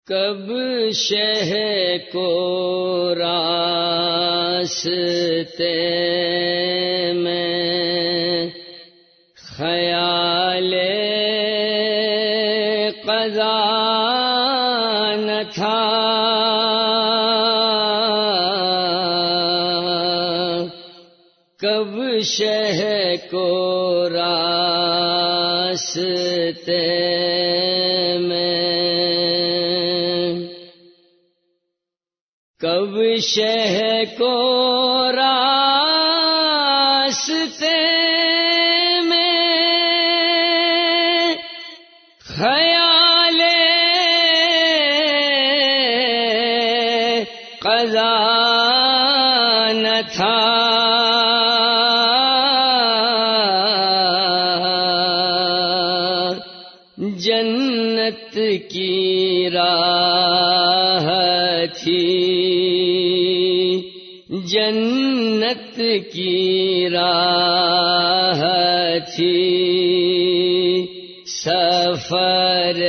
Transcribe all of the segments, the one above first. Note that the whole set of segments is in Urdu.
کب شہ کو راستے میں خیال قضا نہ تھا، کب شہ کو راستے میں، کب شہ کو راستے میں خیال قضا نہ تھا، جنت کی راہ تھی، جنت کی راہ تھی، سفر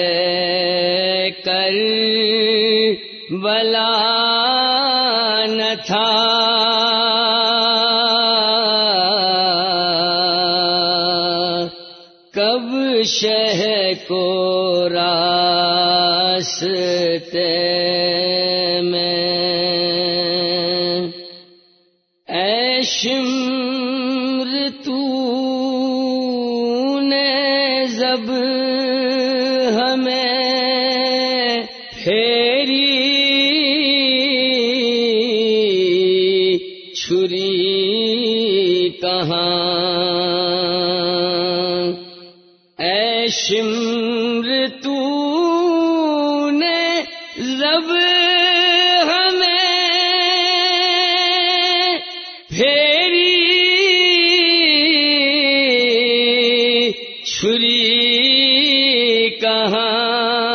کربلا نہ تھا، کب شہ کو راستے میں، اے شمر تو نے زب ہمیں پھیری، چھری کہاں، اے شمر تو نے زب ہمیں پھیری، چھری کہاں،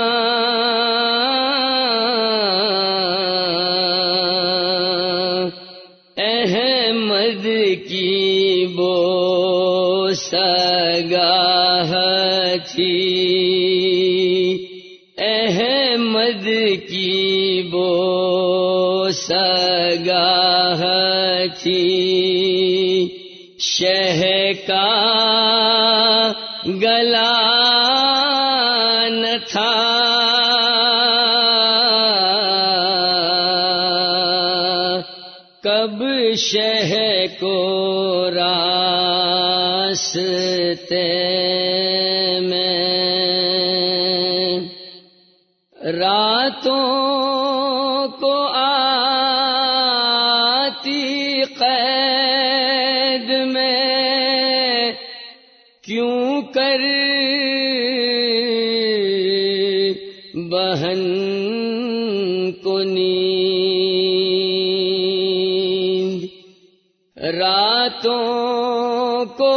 احمد کی بوسگاہ تھی، احمد کی بوسگاہ تھی، شہ کا گلا نہ تھا، کب شہ کو راستے میں، راتوں کو آتی قید میں کیوں کر بہن کو نیند، راتوں کو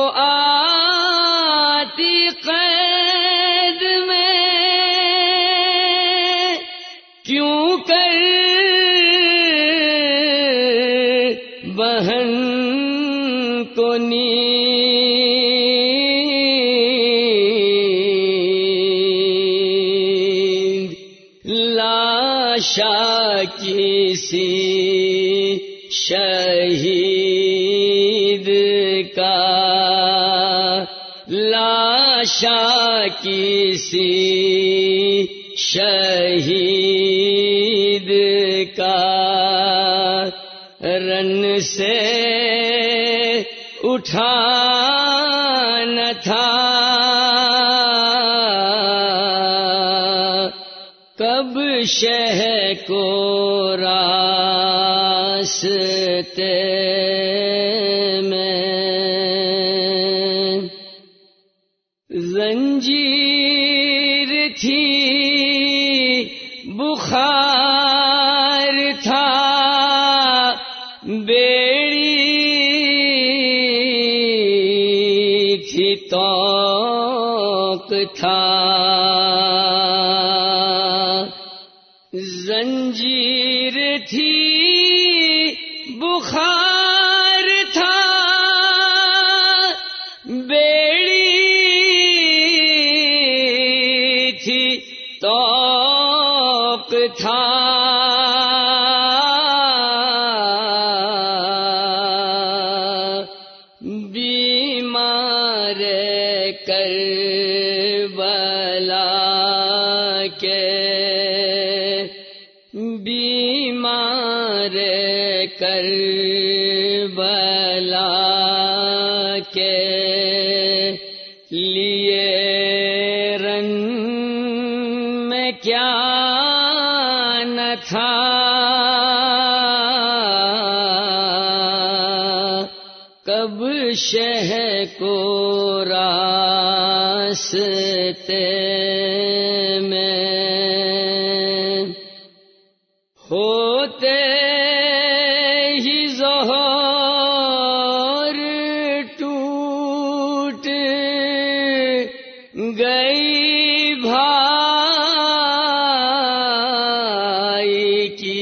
آتی قید میں کیوں کر بہن کو نیند، لاشا کسی شہید کا، لاشا کسی شہید کا، رن سے اٹھا نہ تھا، کب شہ کو راستے میں، زنجیر تھی بخار تھا، بیڑی تھی طوق تھا، زنجیر تھی بخار تھا، بیڑی تھی طوق توق تھا بیمار کربلا کے بیمار کربلا کے لیے رن میں کیا نہ تھا کب شہ کو راستے میں ہوتے ہی ظہور ٹوٹ گئی بھائی کی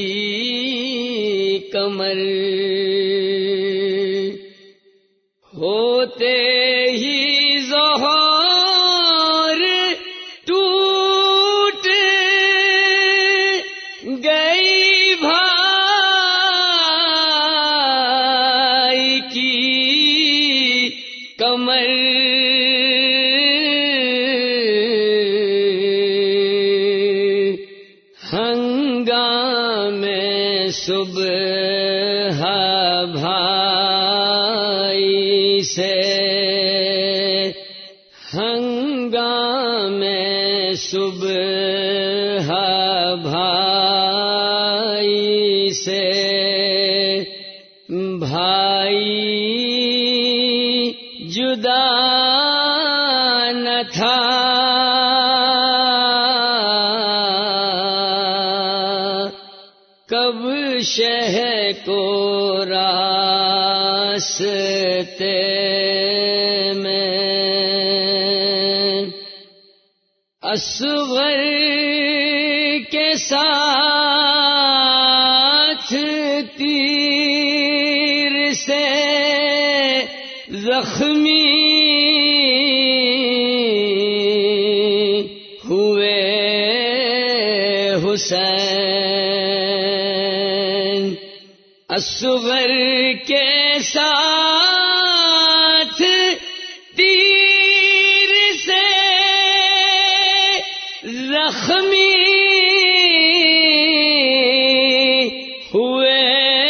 کمر ہوتے ہی ظہور ٹوٹ گئی بھائی کی کمر ہنگامے صبح بھائی سے ہنگامے صبح بھائی سے بھائی جدا نہ تھا کب شہ کو راستے میں اصغر کے ساتھ تیر سے زخمی ہوئے حسین اصغر کے ساتھ تیر سے زخمی ہوئے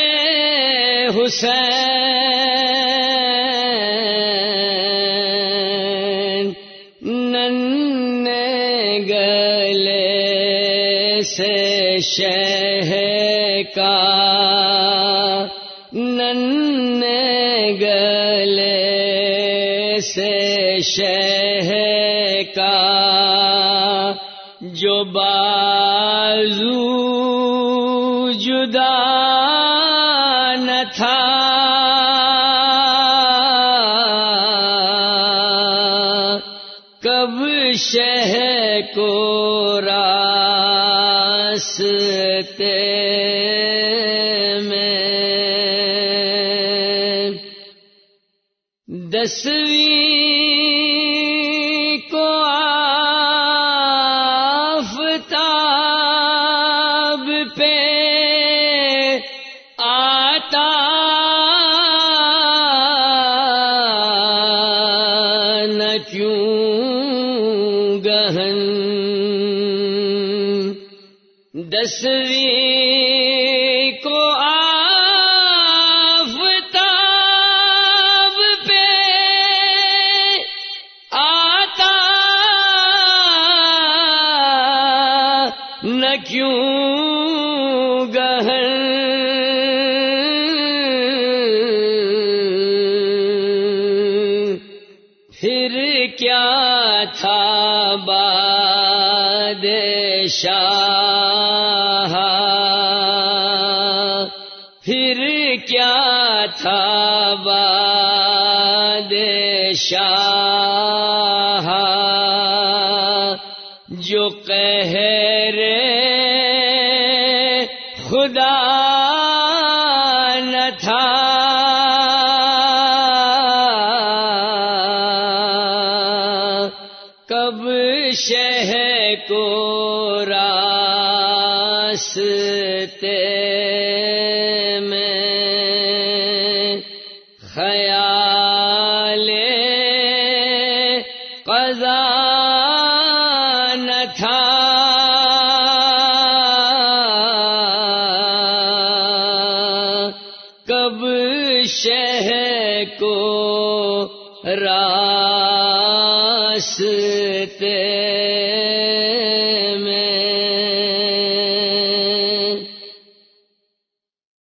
حسین ننھے گلے سے شہ کا ننھے گلے سے شہ کا جو بازو جدا نہ تھا کب شہ کو راستے میں 10ویں کو آفتاب پہ آتا نہ کیوں گہن 10ویں کو آفتاب پہ آتا نہ کیوں گہن پھر کیا تھا بادشاہ پھر کیا تھا بادشاہ جو قہر خدا نہ تھا کب شہ کو راستے راستے میں خیال قضا نہ تھا، کب شہ کو راستے